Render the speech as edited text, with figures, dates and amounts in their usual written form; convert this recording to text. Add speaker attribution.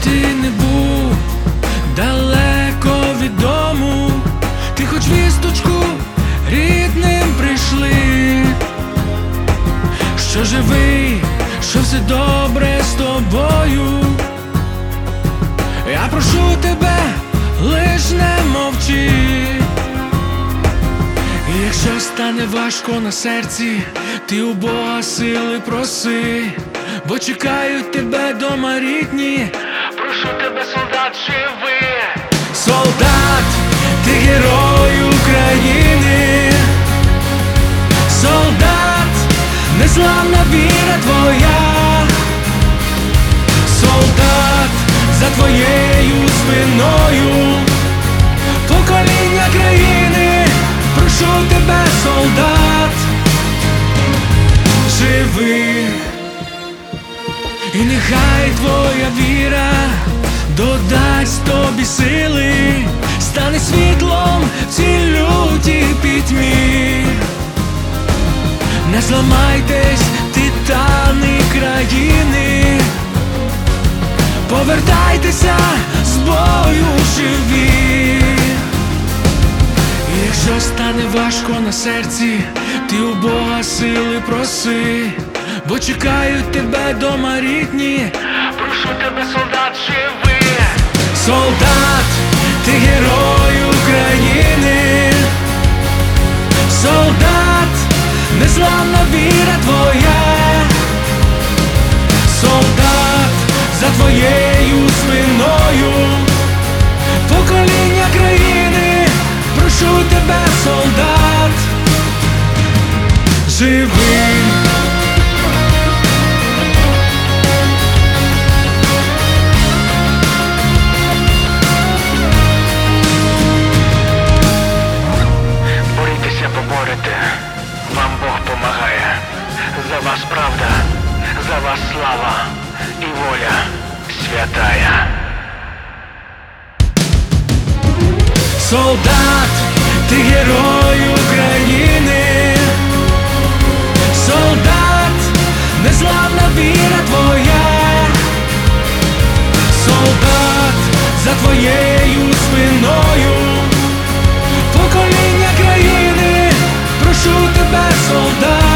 Speaker 1: ти не був далеко від дому, ти хоч вісточку рідним прийшли, що живий, що все добре з тобою. Я прошу тебе, лиш не мовчи. І якщо стане важко на серці, ти у Бога сили проси, бо чекають тебе дома рідні. Прошу тебе, солдат, живи. Солдат, ти герой України. Солдат, незламна віра твоя. Солдат, за твоєю спиною покоління країни. Прошу тебе, солдат, живи. І нехай твоя віра додасть тобі сили, стане світлом в цій лютій пітьмі. Не зламайтесь, титани країни, повертайтеся з бою живі. І якщо стане важко на серці, ти у Бога сили проси, бо чекають тебе дома рідні. Прошу тебе, солдат, живи. Солдат, ти герой України. Солдат, незламна віра твоя. Солдат, за твоєю спиною покоління країни. Прошу тебе, солдат, живи.
Speaker 2: Борітеся, поборете, вам Бог помагає. За вас правда, за вас слава і воля святая.
Speaker 1: Солдат, ти герой України. Солдат, незламна віра твоя. Солдат, за твоєю спиною покоління країни. Прошу тебе, солдат,